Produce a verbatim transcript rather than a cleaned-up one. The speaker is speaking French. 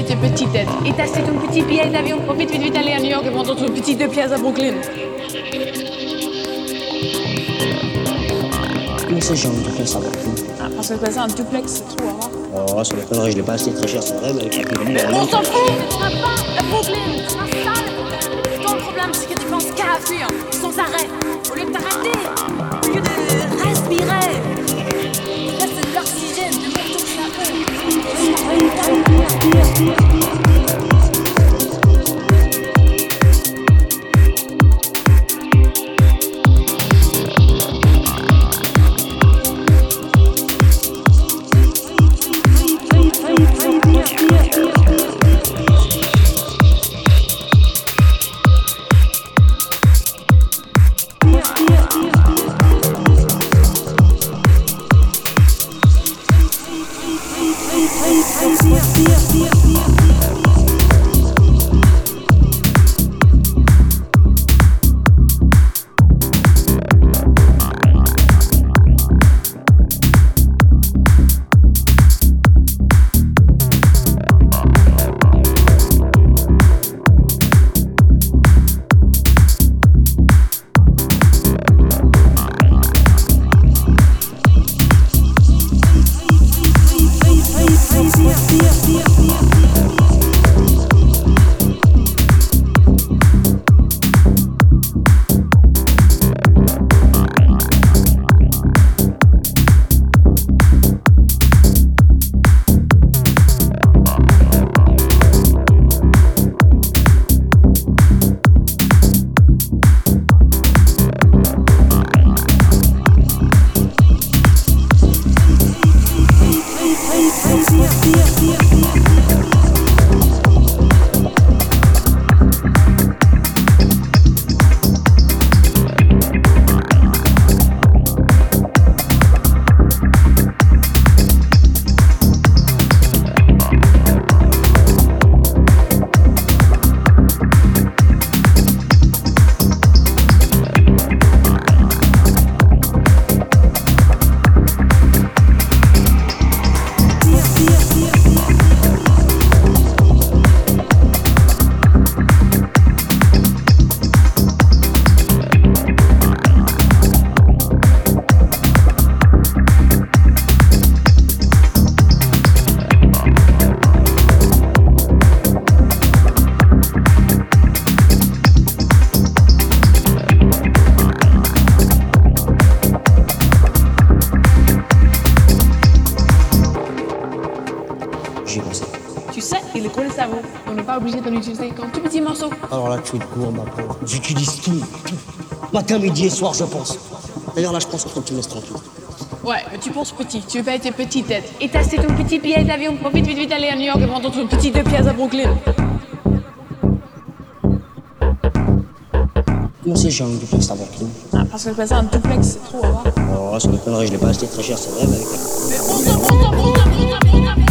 été petite tête et t'as acheté ton petit billet d'avion pour vite, vite, vite aller à New York et vendre ton petit deux pièces à Brooklyn. Comment c'est j'ai un duplex à Brooklyn? Ah, parce que c'est un duplex, c'est trop, hein. Oh, ça m'étonnerait, je l'ai pas acheté très cher, c'est vrai, mais avec la plus Mais on s'en fout, mais t'en as pas à Brooklyn. C'est pas ça le problème. Ton problème, c'est que tu penses qu'à fuir sans arrêt. Au lieu de t'arrêter, au lieu de respirer. Là, c'est de l'oxygène, de mettre ton Tu sais, il est gros le cerveau. On n'est pas obligé d'en utiliser qu'un tout petit morceau. Alors là, tu es court, ma pauvre. J'utilise tout, tout. Matin, midi et soir, je pense. D'ailleurs, là, je pense qu'il faut que tu me laisses tranquille. Ouais, mais tu penses petit, tu veux pas être petite tête. Et t'as acheté ton petit billet d'avion pour vite, vite, vite aller à New York et vendre ton petit deux pièces à Brooklyn. Comment c'est j'ai un duplex à Brooklyn? Ah, parce que c'est un duplex, c'est trop, hein. Oh, ça m'étonnerait, je l'ai pas acheté très cher, c'est vrai, mais avec la... Mais on s'en fout, on s'en fout, on s'en fout, on s'en fout.